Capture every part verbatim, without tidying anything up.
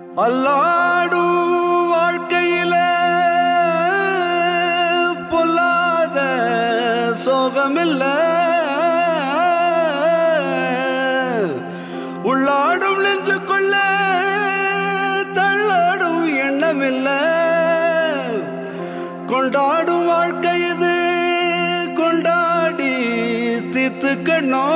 அல்லாடும் வாழ்க்கையில பொல்லாத சோகமில்ல, உள்ளாடும் நெஞ்சுக்குள்ள தள்ளாடும் எண்ணமில்ல. கொண்டாடும் வாழ்க்கை இது, கொண்டாடி தீர்த்துக்கணும்.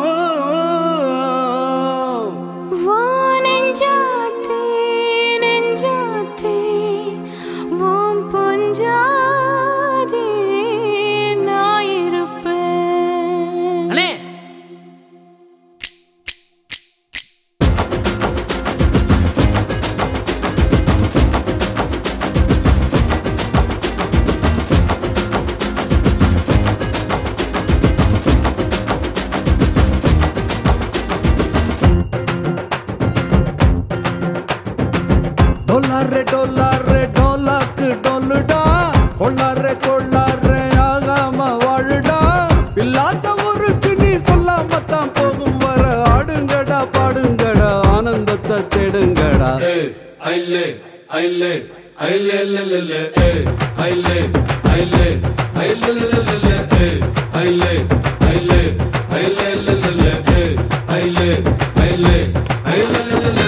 डोलारे डोलारे डोलक डोलडा कोल्लारे कोल्लारे आगामा वाळडा इल्लाத ஊருக்கு நீ சொல்லாமத்தான் போகும் வர ஆடுங்கடா பாடுங்கடா ஆனந்தத்தை தேடுங்கடா. ஐலே ஐலே ஐலே லலலே ஐலே ஐலே ஐலே லலலே ஐலே ஐலே ஐலே லலலே ஐலே ஐலே ஐலே லலலே.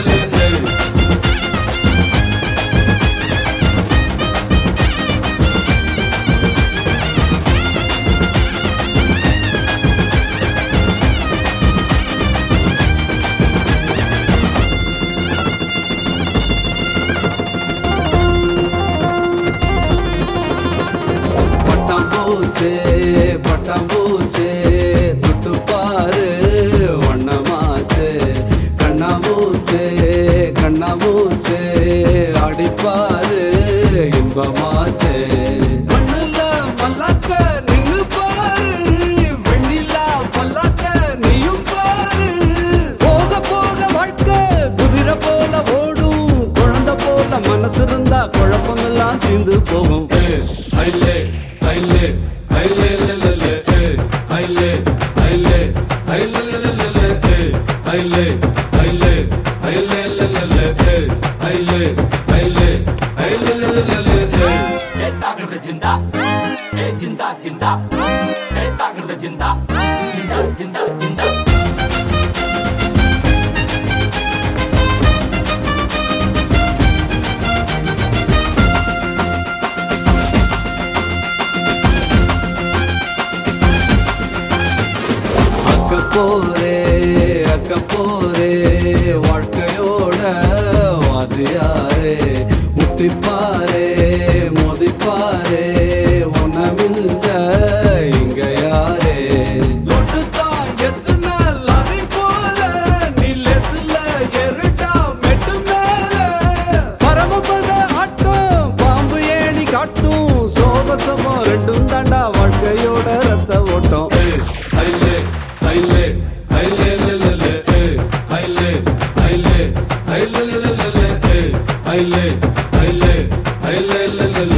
பட்டாம்பூச்சே பட்டாம்பூச்சே துட்டு பாரு வண்ணமாச்சே, கண்ணாமூச்சே கண்ணாமூச்சே அடிப்பாரு இன்பமாச்சே. மண்ணுல மல்லாக்க நின்னு பாரு, வெண்ணிலா மல்லாக்க நீயும் பாரு. போக போக வாழ்க்கை குதிரை போல ஓடும், குழந்தை போல மனசு இருந்தா குழப்பமெல்லாம் தீர்ந்து போகும். ஐலே ஐலே ஐலே லலலே ஐலே ஐலே ஐலே லலலே ஐலே ஐலே ஐலே லலலே ஐலே ஐலே ஐலே லலலே. ஏ தாகட ஜிந்தா ஏ ஜிந்தா ஜிந்தா ஏ தாகட ஜிந்தா ஜிந்தா ஜிந்தா ஜிந்தா. போரே அக்க போரே வாழ்க்கையோட வாதியாரே, முட்டிப்பாரே மோதிப்பாரே உன்னை மிஞ்ச இங்க யாரே. லொட்டுத்தான் எத்தனை லாரி போல நீ லெஸ்ல எருடா மெட்டு மேல. பரமபத ஆட்டம் பாம்பு ஏணி காட்டும், சோகசமோ ரெண்டும் தாண்டா வாழ்க்கையோட ரத்த ஓட்டம். ஐலே ஐலே ஐலே லலலே ஐலே ஐலே ஐலே லலலே ஐலே ஐலே ஐலே லலலே.